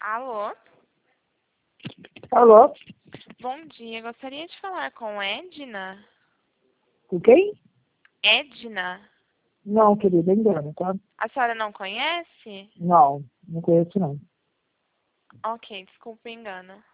Alô? Alô? Bom dia, gostaria de falar com Edna. Com quem? Edna? Não, querida, engano, tá? A senhora não conhece? Não conheço não. Ok, desculpa o engano.